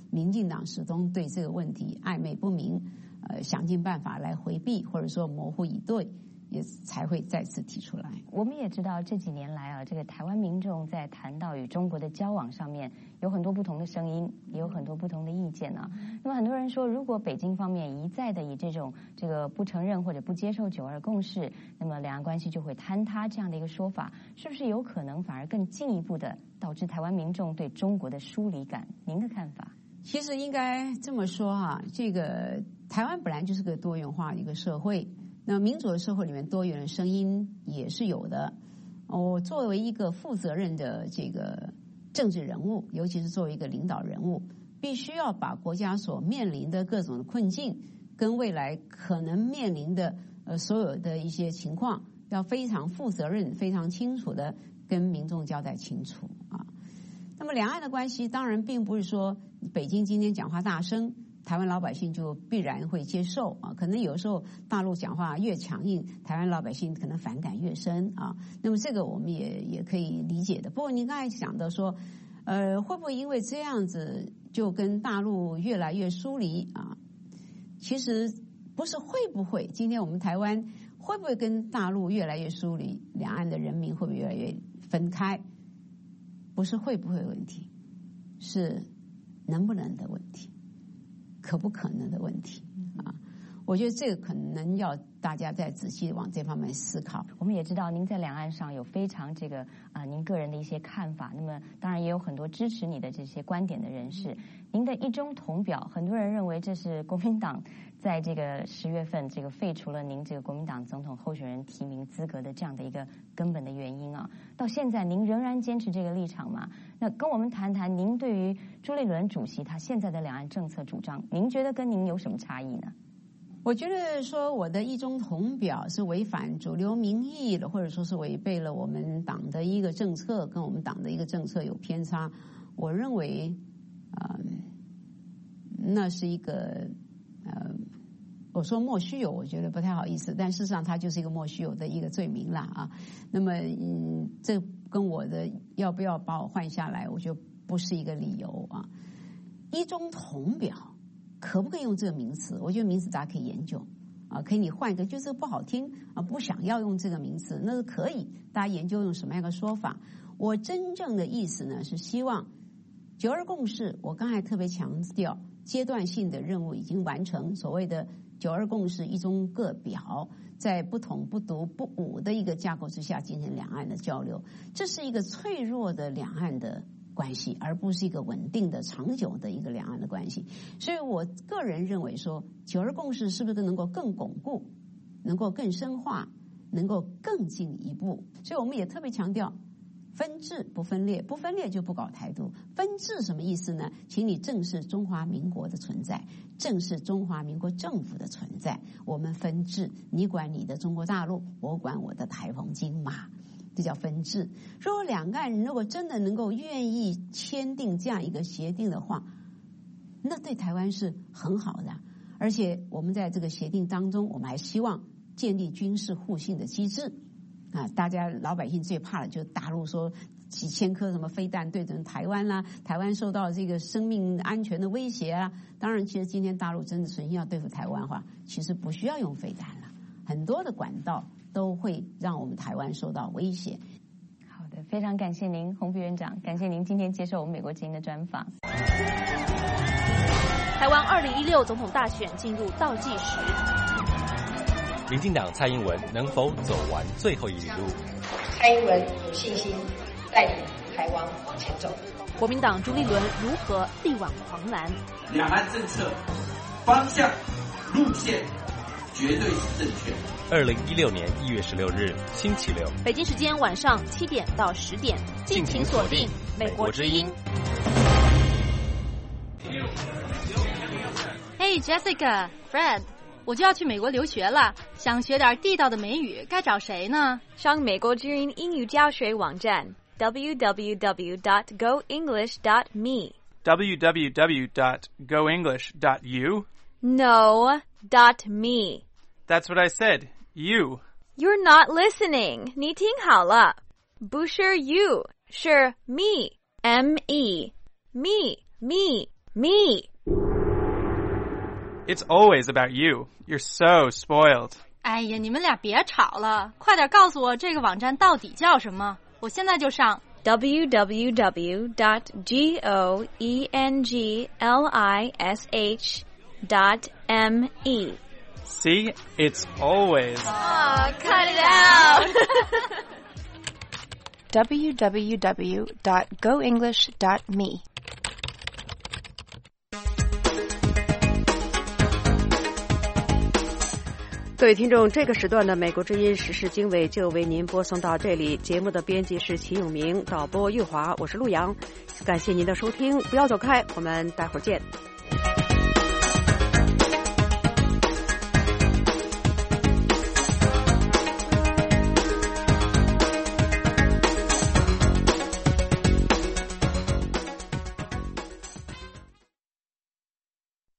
民进党始终对这个问题暧昧不明，想尽办法来回避或者说模糊以对，也才会再次提出来。 我们也知道这几年来啊，这个台湾民众在谈到与中国的交往上面有很多不同的声音，也有很多不同的意见啊。那么很多人说，如果北京方面一再的以这个不承认或者不接受9·2共识，那么两岸关系就会坍塌，这样的一个说法，是不是有可能反而更进一步的导致台湾民众对中国的疏离感？您的看法？ 其实应该这么说哈，这个台湾本来就是个多元化的一个社会。那民主的社会里面，多元的声音也是有的。我作为一个负责任的这个政治人物，尤其是作为一个领导人物，必须要把国家所面临的各种的困境，跟未来可能面临的所有的一些情况，要非常负责任、非常清楚的跟民众交代清楚啊。那么两岸的关系，当然并不是说北京今天讲话大声，台湾老百姓就必然会接受啊，可能有时候大陆讲话越强硬，台湾老百姓可能反感越深啊。那么这个我们也可以理解的。不过您刚才讲的说，会不会因为这样子就跟大陆越来越疏离啊？其实不是会不会，今天我们台湾会不会跟大陆越来越疏离？两岸的人民会不会越来越分开？不是会不会的问题，是能不能的问题。可不可能的问题啊？我觉得这个可能要大家再仔细往这方面思考。 我们也知道您在两岸上有非常您个人的一些看法，那么当然也有很多支持你的这些观点的人士。您的一中统表，很多人认为这是国民党在这个10月份废除了您这个国民党总统候选人提名资格的这样的一个根本的原因啊。到现在您仍然坚持这个立场吗？那跟我们谈谈您对于朱立伦主席他现在的两岸政策主张，您觉得跟您有什么差异呢？ 我觉得说我的一中统表是违反主流民意的，或者说是违背了我们党的一个政策，跟我们党的一个政策有偏差。我认为，那是一个我说莫须有，我觉得不太好意思，但事实上它就是一个莫须有的一个罪名啦啊。那么这跟我的要不要把我换下来，我觉得不是一个理由啊。一中统表可不可以用这个名词？我觉得名词大家可以研究啊，可以你换一个，就这个不好听啊，不想要用这个名词，那是可以大家研究用什么样的说法。我真正的意思呢，是希望9·2共识，我刚才特别强调，阶段性的任务已经完成，所谓的9·2共识一中各表，在不统不独不武的一个架构之下进行两岸的交流，这是一个脆弱的两岸的关系，而不是一个稳定的长久的一个两岸的关系。所以我个人认为说9·2共识是不是能够更巩固，能够更深化，能够更进一步。所以我们也特别强调分治不分裂，不分裂就不搞台独。分治什么意思呢？请你正视中华民国的存在，正视中华民国政府的存在。我们分治，你管你的中国大陆，我管我的台澎金马，这叫分治。如果两岸人如果真的能够愿意签订这样一个协定的话，那对台湾是很好的。而且我们在这个协定当中，我们还希望建立军事互信的机制啊！大家老百姓最怕的就是大陆说几千颗什么飞弹对准台湾啦，台湾受到这个生命安全的威胁啊。当然，其实今天大陆真的存心要对付台湾的话，其实不需要用飞弹了，很多的管道都会让我们台湾受到威胁。 好的，非常感谢您，洪副院长，感谢您今天接受我们美国之音的专访。 台湾2016总统大选进入倒计时， 民进党蔡英文能否走完最后一里路？ 蔡英文有信心带领台湾往前走。 国民党朱立伦如何力挽狂澜？ 两岸政策方向路线绝对是正确。 2016年1月16日星期六， 北京时间晚上7点到10点，敬请锁定美国之音。 Hey Jessica, Fred， 我就要去美国留学了，想学点地道的美语，该找谁呢？ 上美国之音英语教学网站 www.goenglish.me www.goenglish.you No, .me. That's what I said. You. You're not listening. 你听好了，不是 you， 是 me. M-E. Me. Me. It's always about you. You're so spoiled. 哎呀，你们俩别吵了，快点告诉我这个网站到底叫什么，我现在就上。 www.GOENGLISH.me. See? It's always. Oh, cut it out. www.goenglish.me. 各位听众，这个时段的美国之音时事经纬就为您播送到这里。节目的编辑是齐永明，导播玉华，我是陆阳。感谢您的收听，不要走开，我们待会儿见。